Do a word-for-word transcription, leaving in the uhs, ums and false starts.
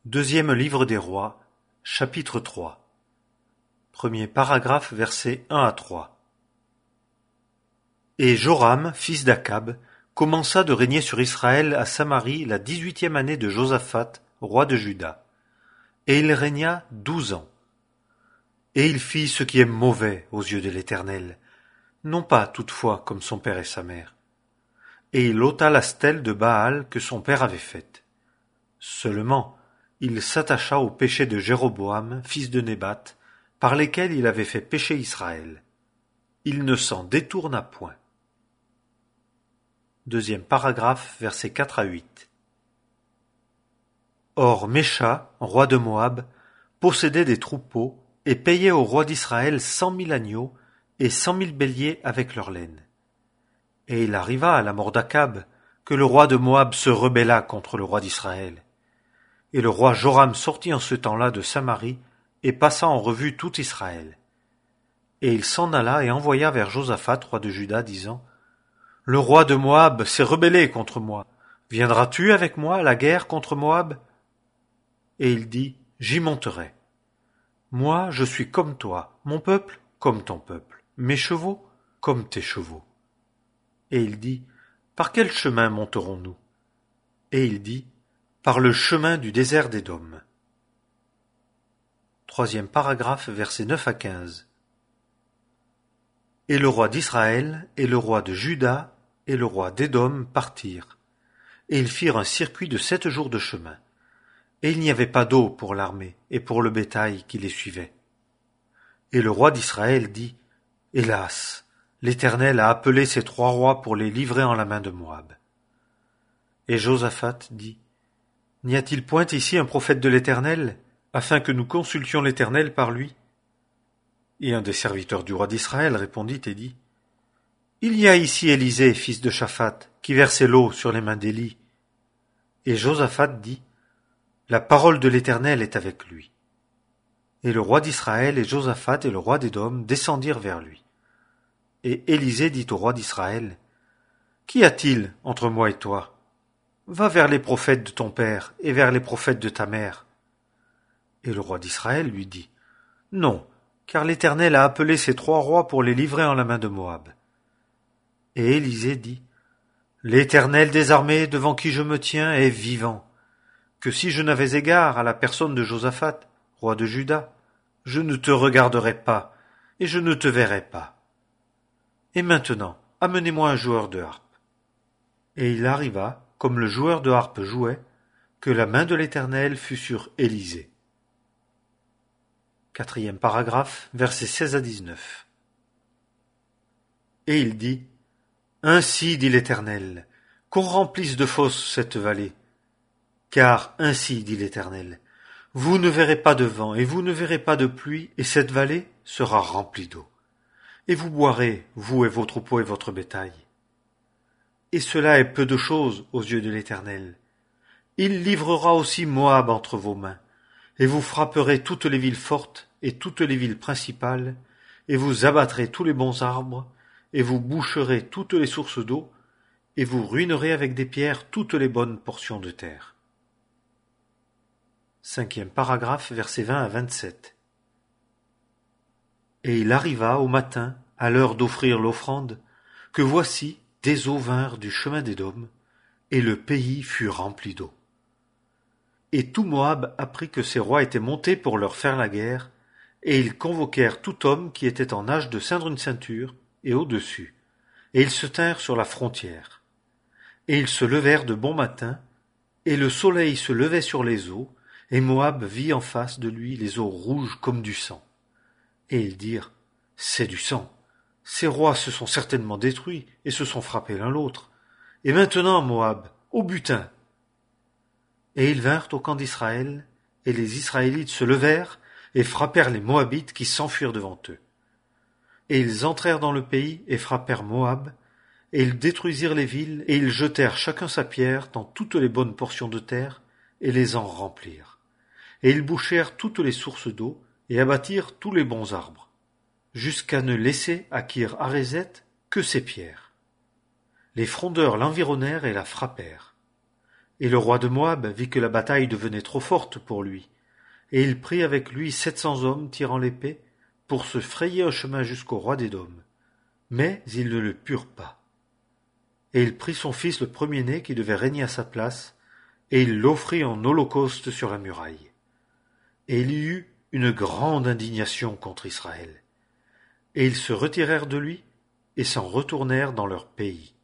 Deuxième livre des Rois, chapitre trois. Premier paragraphe, versets un à trois. Et Joram, fils d'Akab, commença de régner sur Israël à Samarie la dix-huitième année de Josaphat, roi de Juda. Et il régna douze ans. Et il fit ce qui est mauvais aux yeux de l'Éternel, non pas toutefois comme son père et sa mère. Et il ôta la stèle de Baal que son père avait faite. Seulement, il s'attacha au péché de Jéroboam, fils de Nébat, par lesquels il avait fait pécher Israël. Il ne s'en détourna point. Deuxième paragraphe, versets quatre à huit. Or Mécha, roi de Moab, possédait des troupeaux et payait au roi d'Israël cent mille agneaux et cent mille béliers avec leur laine. Et il arriva à la mort d'Akab que le roi de Moab se rebella contre le roi d'Israël. Et le roi Joram sortit en ce temps-là de Samarie et passa en revue tout Israël. Et il s'en alla et envoya vers Josaphat, roi de Juda, disant : Le roi de Moab s'est rebellé contre moi. Viendras-tu avec moi à la guerre contre Moab ? Et il dit : J'y monterai. Moi, je suis comme toi, mon peuple comme ton peuple, mes chevaux comme tes chevaux. Et il dit : Par quel chemin monterons-nous ? Et il dit : Par le chemin du désert d'Édom. Troisième paragraphe, versets neuf à quinze. Et le roi d'Israël, et le roi de Juda, et le roi d'Édom partirent, et ils firent un circuit de sept jours de chemin. Et il n'y avait pas d'eau pour l'armée, et pour le bétail qui les suivait. Et le roi d'Israël dit : Hélas, l'Éternel a appelé ces trois rois pour les livrer en la main de Moab. Et Josaphat dit : N'y a-t-il point ici un prophète de l'Éternel, afin que nous consultions l'Éternel par lui ? Et un des serviteurs du roi d'Israël répondit et dit : Il y a ici Élisée, fils de Shaphat, qui versait l'eau sur les mains d'Élie. Et Josaphat dit : La parole de l'Éternel est avec lui. Et le roi d'Israël et Josaphat et le roi d'Édom descendirent vers lui. Et Élisée dit au roi d'Israël : Qu'y a-t-il entre moi et toi ? Va vers les prophètes de ton père et vers les prophètes de ta mère. Et le roi d'Israël lui dit : Non, car l'Éternel a appelé ces trois rois pour les livrer en la main de Moab. Et Élisée dit : L'Éternel des armées devant qui je me tiens est vivant, que si je n'avais égard à la personne de Josaphat, roi de Juda, je ne te regarderais pas et je ne te verrais pas. Et maintenant, amenez-moi un joueur de harpe. Et il arriva, comme le joueur de harpe jouait, que la main de l'Éternel fut sur Élisée. Quatrième paragraphe, versets seize à dix-neuf. Et il dit : Ainsi dit l'Éternel, qu'on remplisse de fosses cette vallée. Car ainsi dit l'Éternel, vous ne verrez pas de vent et vous ne verrez pas de pluie, et cette vallée sera remplie d'eau. Et vous boirez, vous et vos troupeaux et votre bétail. Et cela est peu de chose aux yeux de l'Éternel. Il livrera aussi Moab entre vos mains, et vous frapperez toutes les villes fortes et toutes les villes principales, et vous abattrez tous les bons arbres, et vous boucherez toutes les sources d'eau, et vous ruinerez avec des pierres toutes les bonnes portions de terre. Cinquième paragraphe, versets vingt à vingt-sept. Et il arriva au matin, à l'heure d'offrir l'offrande, que voici, des eaux vinrent du chemin d'Édom, et le pays fut rempli d'eau. Et tout Moab apprit que ces rois étaient montés pour leur faire la guerre, et ils convoquèrent tout homme qui était en âge de ceindre une ceinture, et au-dessus, et ils se tinrent sur la frontière. Et ils se levèrent de bon matin, et le soleil se levait sur les eaux, et Moab vit en face de lui les eaux rouges comme du sang. Et ils dirent : C'est du sang. Ces rois se sont certainement détruits et se sont frappés l'un l'autre. Et maintenant, Moab, au butin. Et ils vinrent au camp d'Israël, et les Israélites se levèrent et frappèrent les Moabites qui s'enfuirent devant eux. Et ils entrèrent dans le pays et frappèrent Moab, et ils détruisirent les villes, et ils jetèrent chacun sa pierre dans toutes les bonnes portions de terre, et les en remplirent. Et ils bouchèrent toutes les sources d'eau, et abattirent tous les bons arbres, jusqu'à ne laisser à Kir-Hareset que ses pierres. Les frondeurs l'environnèrent et la frappèrent. Et le roi de Moab vit que la bataille devenait trop forte pour lui, et il prit avec lui sept cents hommes tirant l'épée, pour se frayer un chemin jusqu'au roi d'Édom. Mais ils ne le purent pas. Et il prit son fils le premier-né qui devait régner à sa place, et il l'offrit en holocauste sur la muraille. Et il y eut une grande indignation contre Israël. Et ils se retirèrent de lui, et s'en retournèrent dans leur pays.